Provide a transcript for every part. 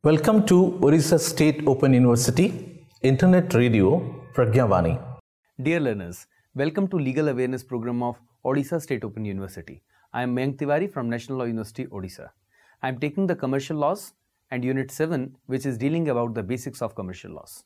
Welcome to Orissa State Open University Internet Radio Pragyavani. Dear learners, welcome to Legal Awareness Program of Odisha State Open University. I am Mayank Tiwari from National Law University, Odisha. I am taking the Commercial Laws and Unit 7, which is dealing about the basics of commercial laws.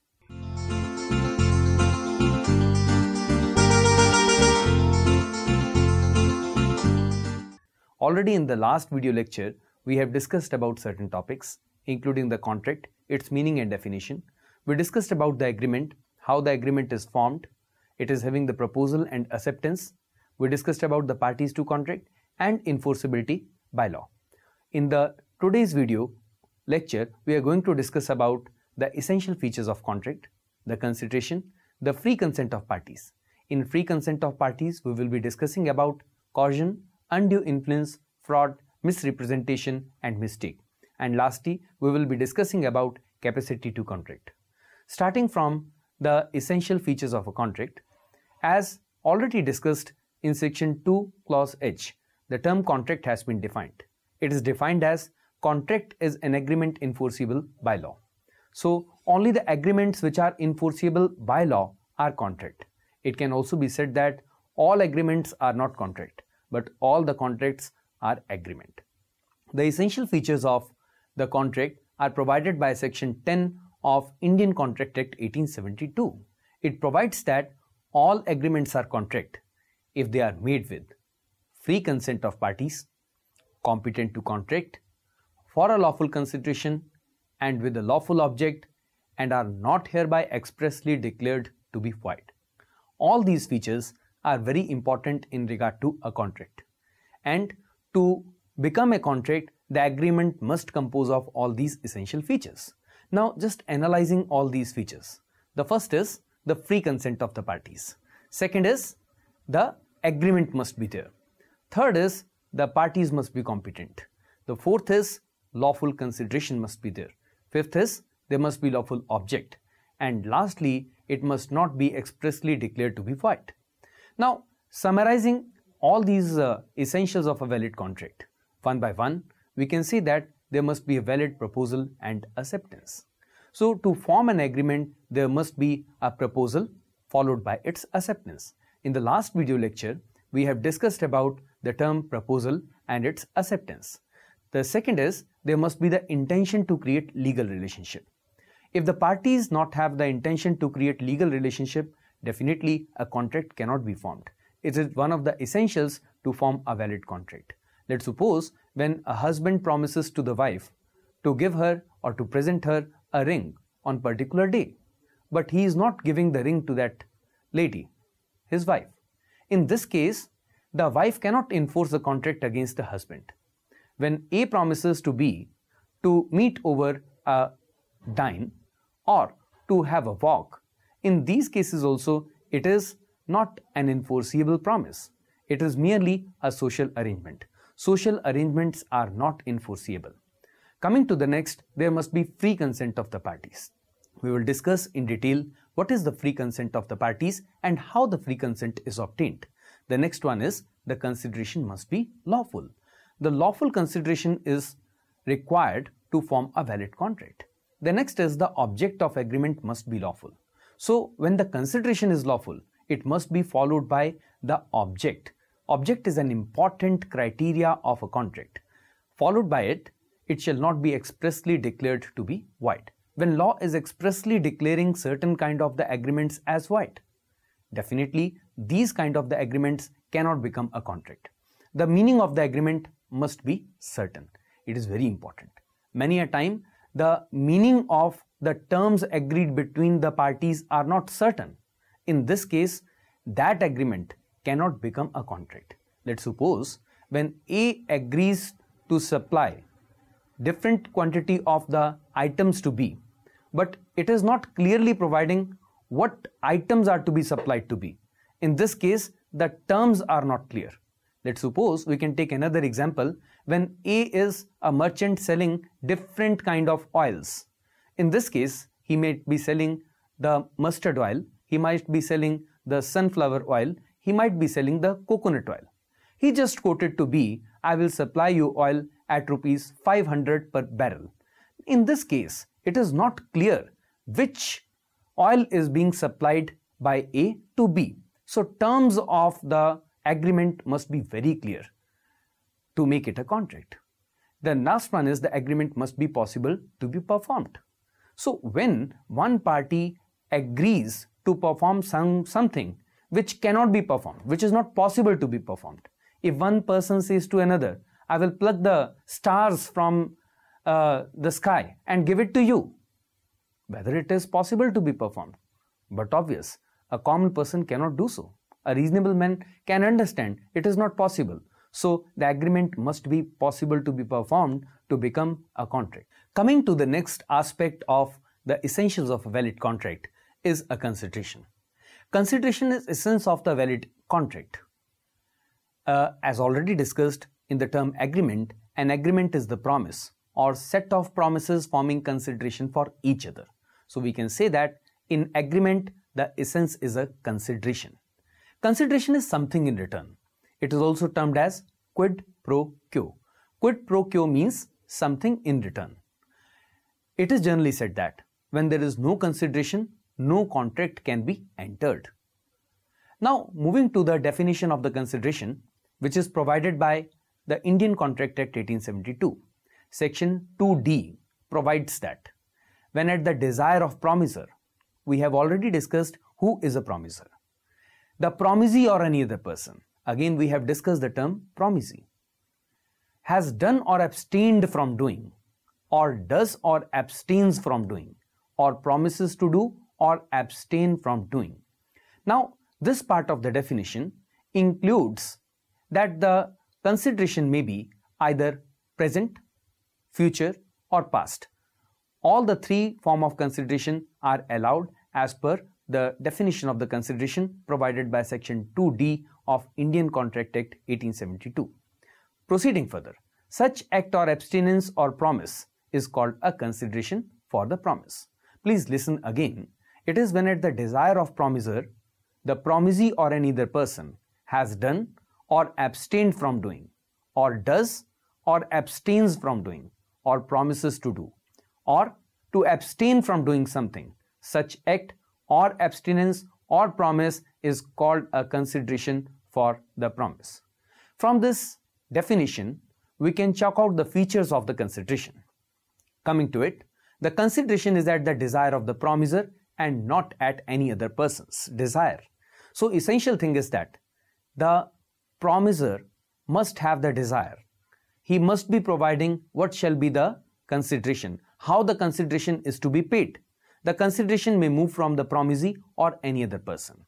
Already in the last video lecture, we have discussed about certain topics, including the contract, its meaning and definition. We discussed about the agreement, how the agreement is formed, it is having the proposal and acceptance. We discussed about the parties to contract and enforceability by law. In the today's video lecture, we are going to discuss about the essential features of contract, the consideration, the free consent of parties. In free consent of parties, we will be discussing about coercion, undue influence, fraud, misrepresentation and mistake. And lastly, we will be discussing about capacity to contract. Starting from the essential features of a contract, as already discussed in section 2 clause H, the term contract has been defined. It is defined as contract is an agreement enforceable by law. So only the agreements which are enforceable by law are contract. It can also be said that all agreements are not contract, but all the contracts are agreement. The essential features of the contract are provided by section 10 of Indian Contract Act 1872. It provides that all agreements are contract if they are made with free consent of parties, competent to contract, for a lawful consideration and with a lawful object, and are not hereby expressly declared to be void. All these features are very important in regard to a contract. And to become a contract, the agreement must compose of all these essential features. Now, just analyzing all these features. The first is the free consent of the parties. Second is the agreement must be there. Third is the parties must be competent. The fourth is lawful consideration must be there. Fifth is there must be lawful object. And lastly, it must not be expressly declared to be void. Now, summarizing all these essentials of a valid contract, one by one, we can see that there must be a valid proposal and acceptance. So, to form an agreement, there must be a proposal followed by its acceptance. In the last video lecture, we have discussed about the term proposal and its acceptance. The second is there must be the intention to create legal relationship. If the parties not have the intention to create legal relationship, definitely a contract cannot be formed. It is one of the essentials to form a valid contract. Let's suppose when a husband promises to the wife to give her or to present her a ring on particular day, but he is not giving the ring to that lady, his wife. In this case, the wife cannot enforce the contract against the husband. When A promises to B to meet over a dine or to have a walk, in these cases also it is not an enforceable promise. It is merely a social arrangement. Social arrangements are not enforceable. Coming to the next, there must be free consent of the parties. We will discuss in detail what is the free consent of the parties and how the free consent is obtained. The next one is the consideration must be lawful. The lawful consideration is required to form a valid contract. The next is the object of agreement must be lawful. So when the consideration is lawful, it must be followed by the object. Object is an important criteria of a contract. Followed by it, it shall not be expressly declared to be void. When law is expressly declaring certain kind of the agreements as void, definitely these kind of the agreements cannot become a contract. The meaning of the agreement must be certain. It is very important. Many a time, the meaning of the terms agreed between the parties are not certain. In this case, that agreement cannot become a contract. Let's suppose when A agrees to supply different quantity of the items to B, but it is not clearly providing what items are to be supplied to B. In this case, the terms are not clear. Let's suppose we can take another example when A is a merchant selling different kind of oils. In this case, he may be selling the mustard oil, he might be selling the sunflower oil, he might be selling the coconut oil. He just quoted to B, I will supply you oil at rupees 500 per barrel. In this case, it is not clear which oil is being supplied by A to B. So terms of the agreement must be very clear to make it a contract. The last one is the agreement must be possible to be performed. So when one party agrees to perform something which cannot be performed, which is not possible to be performed, if one person says to another, I will pluck the stars from the sky and give it to you, whether it is possible to be performed. But obvious, a common person cannot do so. A reasonable man can understand it is not possible. So the agreement must be possible to be performed to become a contract. Coming to the next aspect of the essentials of a valid contract is a consideration. Consideration is essence of the valid contract. As already discussed in the term agreement, an agreement is the promise or set of promises forming consideration for each other. So we can say that in agreement, the essence is a consideration. Consideration is something in return. It is also termed as quid pro quo. Quid pro quo means something in return. It is generally said that when there is no consideration, no contract can be entered. Now, moving to the definition of the consideration, which is provided by the Indian Contract Act 1872. Section 2D provides that when at the desire of promisor, we have already discussed who is a promisor. The promisee or any other person, again we have discussed the term promisee, has done or abstained from doing, or does or abstains from doing, or promises to do or abstain from doing. Now, this part of the definition includes that the consideration may be either present, future, or past. All the three forms of consideration are allowed as per the definition of the consideration provided by Section 2D of Indian Contract Act 1872. Proceeding further, such act or abstinence or promise is called a consideration for the promise. Please listen again. It is when at the desire of promisor, the promisee or any other person has done or abstained from doing, or does or abstains from doing, or promises to do, or to abstain from doing something. Such act or abstinence or promise is called a consideration for the promise. From this definition, we can chalk out the features of the consideration. Coming to it, the consideration is at the desire of the promisor and not at any other person's desire. So essential thing is that the promisor must have the desire. He must be providing what shall be the consideration, how the consideration is to be paid. The consideration may move from the promisee or any other person.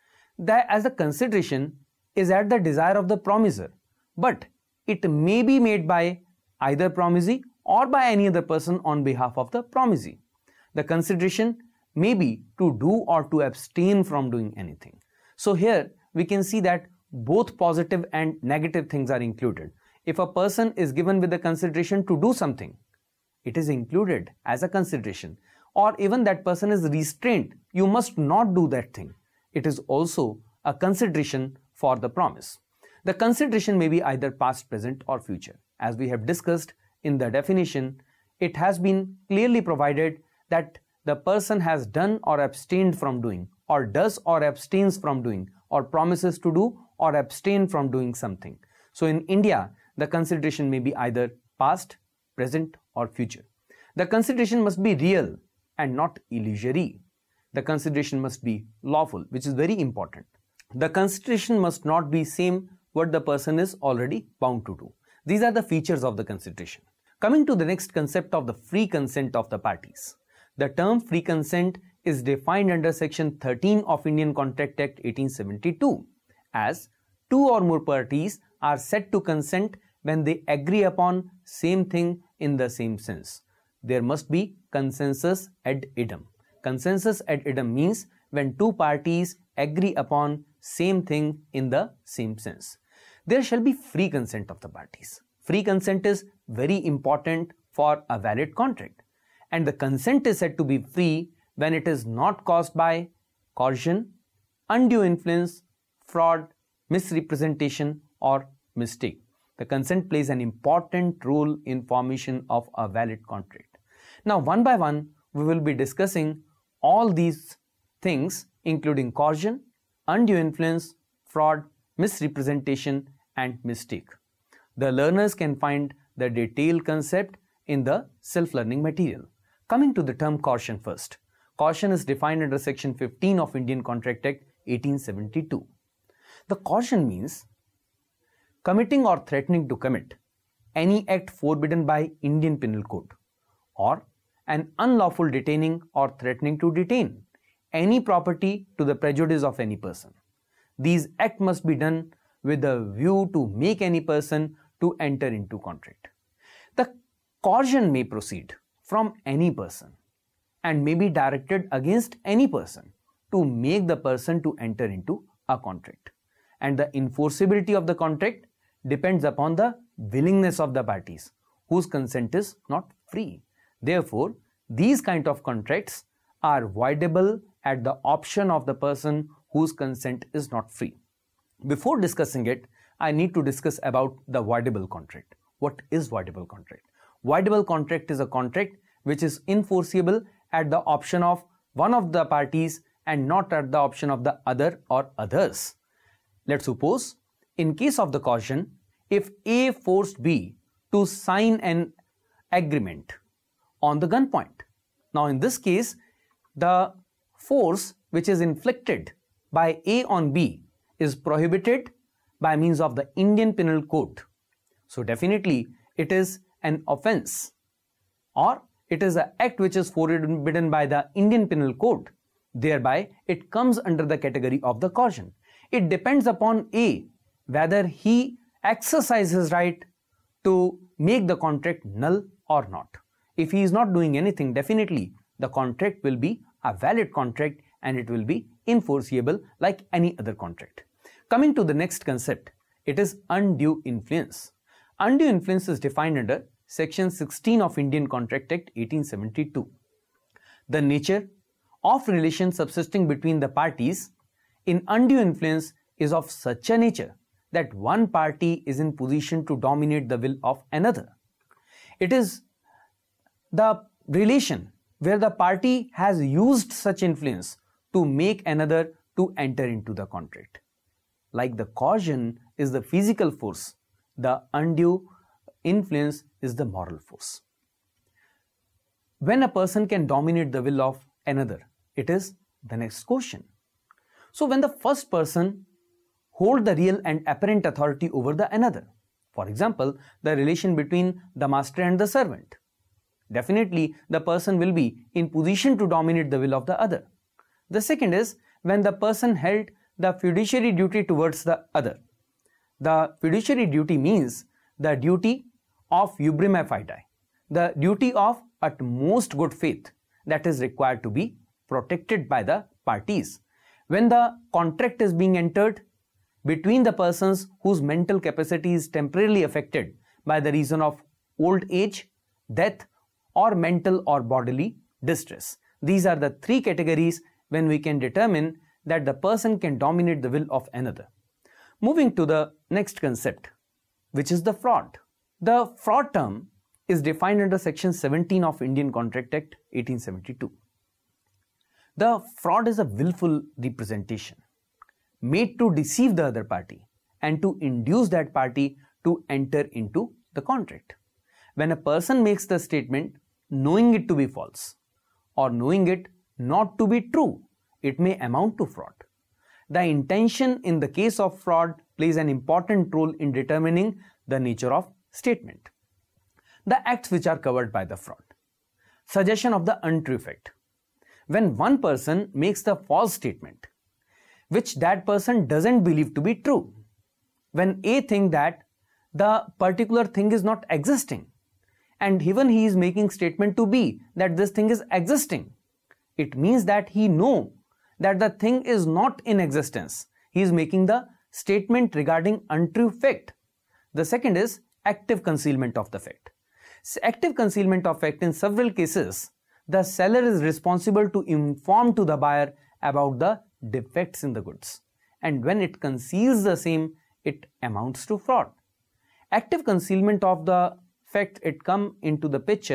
As the consideration is at the desire of the promisor, but it may be made by either promisee or by any other person on behalf of the promisee. The consideration may be to do or to abstain from doing anything. So here we can see that both positive and negative things are included. If a person is given with the consideration to do something, it is included as a consideration. Or even that person is restrained, you must not do that thing. It is also a consideration for the promise. The consideration may be either past, present, or future. As we have discussed in the definition, it has been clearly provided that the person has done or abstained from doing, or does or abstains from doing, or promises to do or abstain from doing something. So in India, the consideration may be either past, present, or future. The consideration must be real and not illusory. The consideration must be lawful, which is very important. The consideration must not be same what the person is already bound to do. These are the features of the consideration. Coming to the next concept of the free consent of the parties. The term free consent is defined under Section 13 of Indian Contract Act 1872 as two or more parties are said to consent when they agree upon same thing in the same sense. There must be consensus ad idem. Consensus ad idem means when two parties agree upon same thing in the same sense. There shall be free consent of the parties. Free consent is very important for a valid contract. And the consent is said to be free when it is not caused by coercion, undue influence, fraud, misrepresentation, or mistake. The consent plays an important role in formation of a valid contract. Now, one by one, we will be discussing all these things, including coercion, undue influence, fraud, misrepresentation, and mistake. The learners can find the detailed concept in the self-learning material. Coming to the term coercion first. Coercion is defined under Section 15 of Indian Contract Act 1872. The coercion means committing or threatening to commit any act forbidden by Indian Penal Code, or an unlawful detaining or threatening to detain any property to the prejudice of any person. These acts must be done with a view to make any person to enter into contract. The coercion may proceed from any person and may be directed against any person to make the person to enter into a contract. And the enforceability of the contract depends upon the willingness of the parties, whose consent is not free. Therefore, these kind of contracts are voidable at the option of the person whose consent is not free. Before discussing it, I need to discuss about the voidable contract. What is voidable contract? Voidable contract is a contract which is enforceable at the option of one of the parties and not at the option of the other or others. Let's suppose, in case of the coercion, if A forced B to sign an agreement on the gunpoint. Now, in this case, the force which is inflicted by A on B is prohibited by means of the Indian Penal Code. So, definitely it is an offense, or it is an act which is forbidden by the Indian Penal Code. Thereby, it comes under the category of the coercion. It depends upon A whether he exercises his right to make the contract null or not. If he is not doing anything, definitely the contract will be a valid contract and it will be enforceable like any other contract. Coming to the next concept, it is undue influence. Undue influence is defined under Section 16 of Indian Contract Act 1872. The nature of relation subsisting between the parties in undue influence is of such a nature that one party is in position to dominate the will of another. It is the relation where the party has used such influence to make another to enter into the contract. Like the coercion is the physical force, the undue influence is the moral force. When a person can dominate the will of another, it is the next question. So when the first person holds the real and apparent authority over the another, for example, the relation between the master and the servant, definitely the person will be in position to dominate the will of the other. The second is when the person held the fiduciary duty towards the other. The fiduciary duty means the duty of ubrime fide, the duty of utmost good faith that is required to be protected by the parties. When the contract is being entered between the persons whose mental capacity is temporarily affected by the reason of old age, death, or mental or bodily distress. These are the three categories when we can determine that the person can dominate the will of another. Moving to the next concept, which is the fraud. The fraud term is defined under Section 17 of Indian Contract Act 1872. The fraud is a willful representation made to deceive the other party and to induce that party to enter into the contract. When a person makes the statement knowing it to be false or knowing it not to be true, it may amount to fraud. The intention in the case of fraud plays an important role in determining the nature of statement. The acts which are covered by the fraud. Suggestion of the untrue fact. When one person makes the false statement, which that person doesn't believe to be true. When A thinks that the particular thing is not existing, and even he is making statement to B that this thing is existing, it means that he knows that the thing is not in existence. He is making the statement regarding untrue fact. The second is active concealment of the fact. Active concealment of fact, in several cases, the seller is responsible to inform to the buyer about the defects in the goods, and when it conceals the same, it amounts to fraud. Active concealment of the fact, it comes into the picture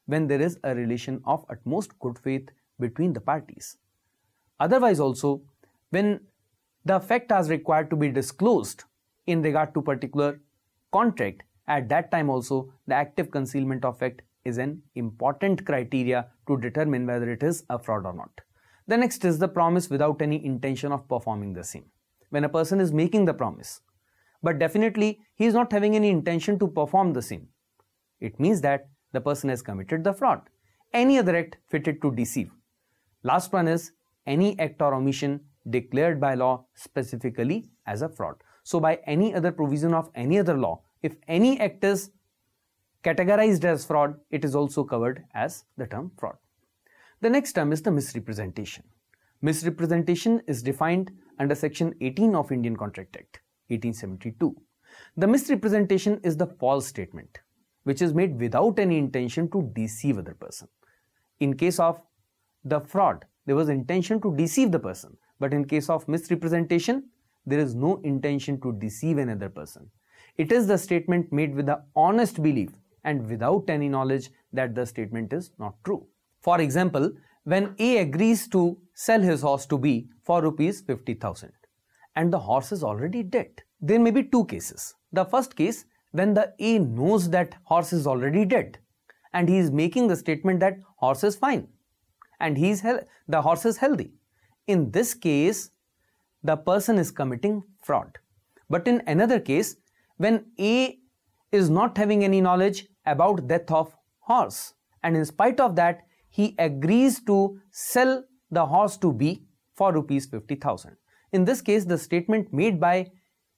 when there is a relation of utmost good faith between the parties. Otherwise also, when the fact is required to be disclosed in regard to particular contract, at that time also the active concealment of fact is an important criteria to determine whether it is a fraud or not. The next is the promise without any intention of performing the same. When a person is making the promise, but definitely he is not having any intention to perform the same, it means that the person has committed the fraud. Any other act fitted to deceive. Last one is any act or omission declared by law specifically as a fraud. So by any other provision of any other law, if any act is categorized as fraud, it is also covered as the term fraud. The next term is the misrepresentation. Misrepresentation is defined under section 18 of Indian Contract Act 1872. The misrepresentation is the false statement which is made without any intention to deceive other person. In case of the fraud, there was intention to deceive the person, but in case of misrepresentation, there is no intention to deceive another person. It is the statement made with the honest belief and without any knowledge that the statement is not true. For example, when A agrees to sell his horse to B for rupees 50,000 and the horse is already dead, there may be two cases. The first case, when the A knows that horse is already dead and he is making the statement that horse is fine and the horse is healthy. In this case, the person is committing fraud. But in another case, when A is not having any knowledge about death of horse and in spite of that he agrees to sell the horse to B for rupees 50,000. In this case, the statement made by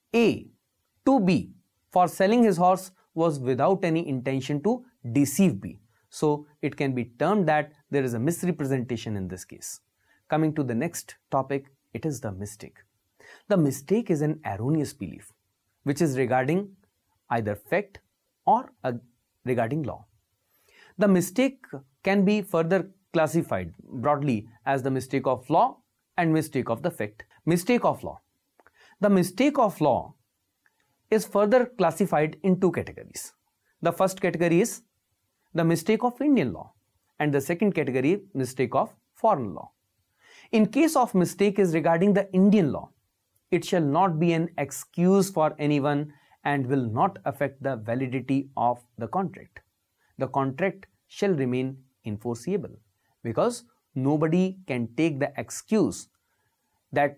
A to B for selling his horse was without any intention to deceive B. So it can be termed that there is a misrepresentation in this case. Coming to the next topic, it is the mistake. The mistake is an erroneous belief which is regarding either fact or regarding law. The mistake can be further classified broadly as the mistake of law and mistake of the fact. Mistake of law. The mistake of law is further classified in two categories. The first category is the mistake of Indian law and the second category, mistake of foreign law. In case of mistake is regarding the Indian law, it shall not be an excuse for anyone and will not affect the validity of the contract. The contract shall remain enforceable because nobody can take the excuse that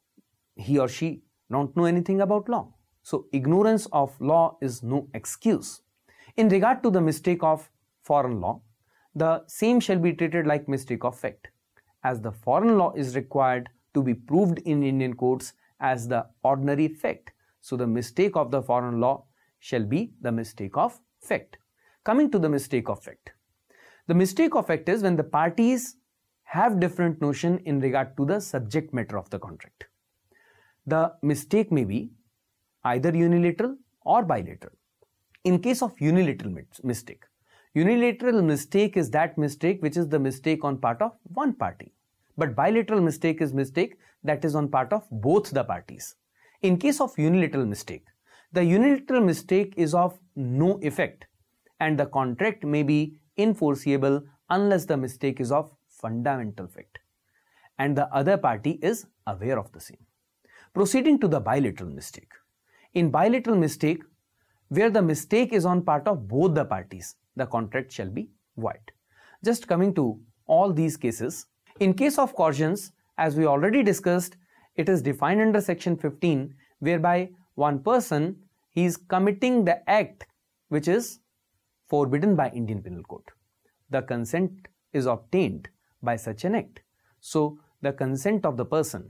he or she don't know anything about law. So ignorance of law is no excuse. In regard to the mistake of foreign law, the same shall be treated like mistake of fact, as the foreign law is required to be proved in Indian courts as the ordinary fact. So the mistake of the foreign law shall be the mistake of fact. Coming to the mistake of fact. The mistake of fact is when the parties have different notion in regard to the subject matter of the contract. The mistake may be either unilateral or bilateral. In case of unilateral mistake, unilateral mistake is that mistake which is the mistake on part of one party. But bilateral mistake is mistake that is on part of both the parties. In case of unilateral mistake, the unilateral mistake is of no effect and the contract may be enforceable unless the mistake is of fundamental fact and the other party is aware of the same. Proceeding to the bilateral mistake. In bilateral mistake, where the mistake is on part of both the parties, the contract shall be void. Just coming to all these cases, in case of coercions, as we already discussed, it is defined under section 15, whereby one person he is committing the act which is forbidden by Indian Penal Code. The consent is obtained by such an act. So the consent of the person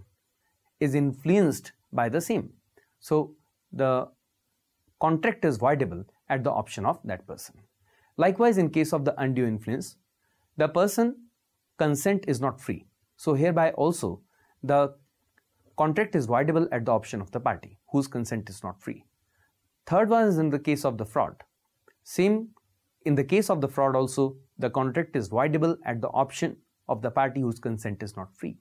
is influenced by the same. So the contract is voidable at the option of that person. Likewise, in case of the undue influence, the person consent is not free. So hereby also the contract is voidable at the option of the party whose consent is not free. Third one is in the case of the fraud. Same in the case of the fraud also, the contract is voidable at the option of the party whose consent is not free.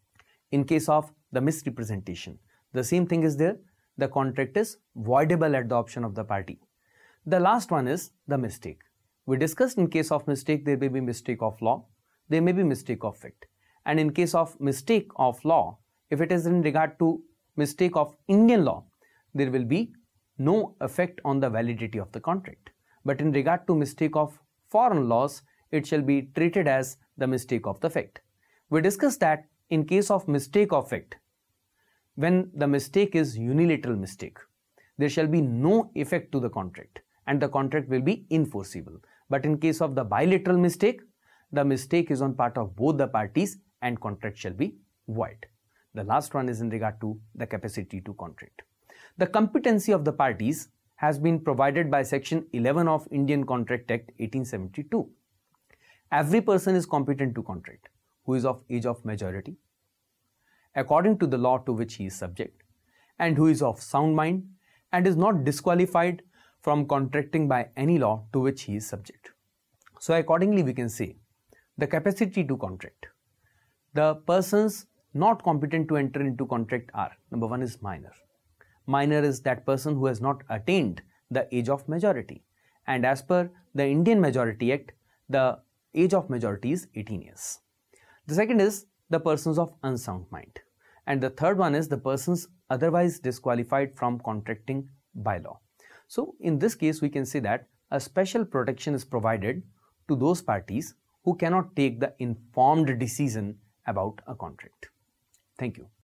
In case of the misrepresentation, the same thing is there. The contract is voidable at the option of the party. The last one is the mistake. We discussed in case of mistake, there may be mistake of law, there may be mistake of fact. And in case of mistake of law, if it is in regard to mistake of Indian law, there will be no effect on the validity of the contract. But in regard to mistake of foreign laws, it shall be treated as the mistake of the fact. We discussed that in case of mistake of fact, when the mistake is unilateral mistake, there shall be no effect to the contract and the contract will be enforceable. But in case of the bilateral mistake, the mistake is on part of both the parties and contract shall be void. The last one is in regard to the capacity to contract. The competency of the parties has been provided by Section 11 of Indian Contract Act 1872. Every person is competent to contract who is of age of majority, according to the law to which he is subject, and who is of sound mind and is not disqualified from contracting by any law to which he is subject. So accordingly we can say the capacity to contract. The persons not competent to enter into contract are, number one is minor. Minor is that person who has not attained the age of majority, and as per the Indian Majority Act, the age of majority is 18 years. The second is the persons of unsound mind, and the third one is the persons otherwise disqualified from contracting by law. So in this case we can say that a special protection is provided to those parties who cannot take the informed decision about a contract. Thank you.